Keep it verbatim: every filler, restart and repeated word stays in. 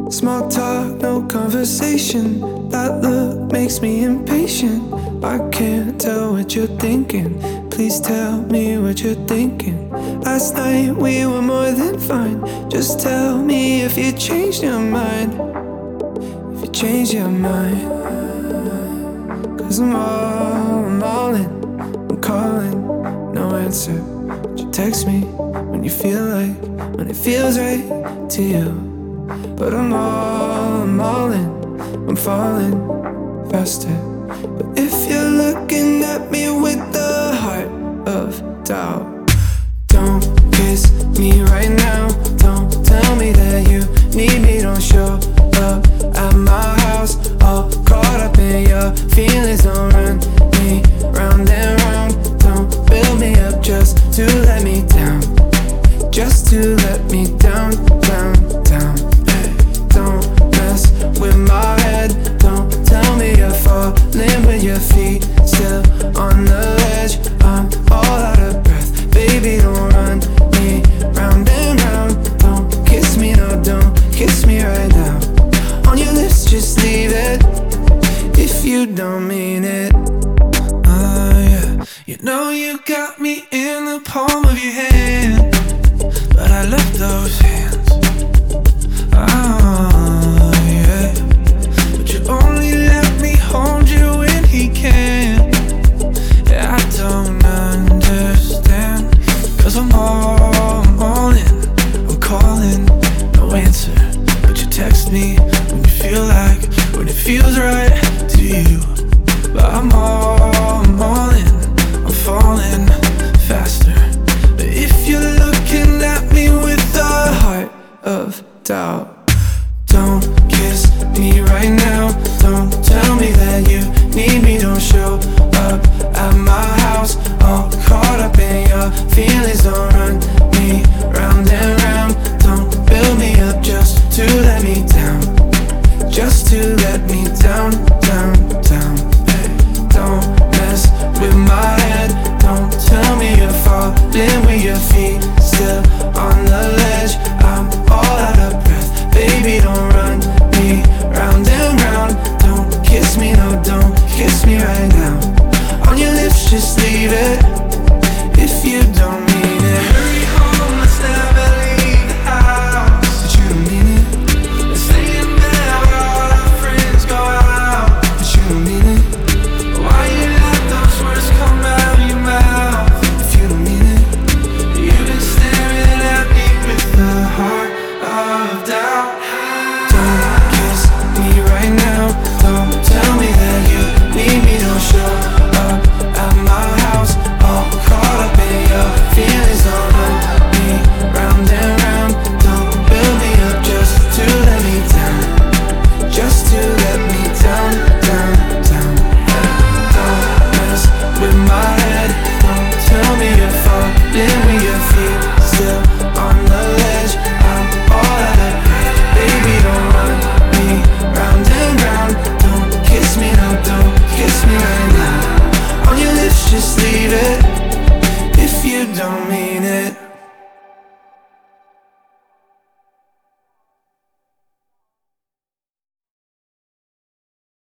Small talk, no conversation. That look makes me impatient. I can't tell what you're thinking. Please tell me what you're thinking. Last night we were more than fine. Just tell me if you changed your mind. If you changed your mind. Cause I'm all, I'm all in. I'm calling, no answer. But you text me when you feel like, when it feels right to you. But I'm all, I'm all in. I'm falling faster. But if you're looking at me with the heart of doubt, don't kiss me right now. Don't tell me that you need me. Don't show up at my house all caught up in your feelings. Don't run me round and round. Don't build me up just to let me down. Just to let me down, down, down. Hey, don't mess with my head. Don't tell me you're falling with your feet still on the ledge. I'm all out of breath. Baby, don't run me round and round. Don't kiss me, no, don't kiss me right now. On your lips, just leave it if you don't mean it. Oh yeah, you know you got me in the palm of your hand, but I love those hands. Oh yeah, but you only let me hold you when he can. Yeah, I don't understand. Cause I'm all, I'm all in. I'm calling, no answer. But you text me when you feel like, when it feels right to you. But I'm all, I'm all in. I'm falling faster. But if you're looking at me with the heart of doubt, don't kiss me right now. Don't tell me that you need me. Don't show up at my house all caught up in your feelings. Don't run me round and round. Don't build me up just to let me down. Just to let me down, down, down. Hey, don't mess with my head. Don't tell me you're falling with your feet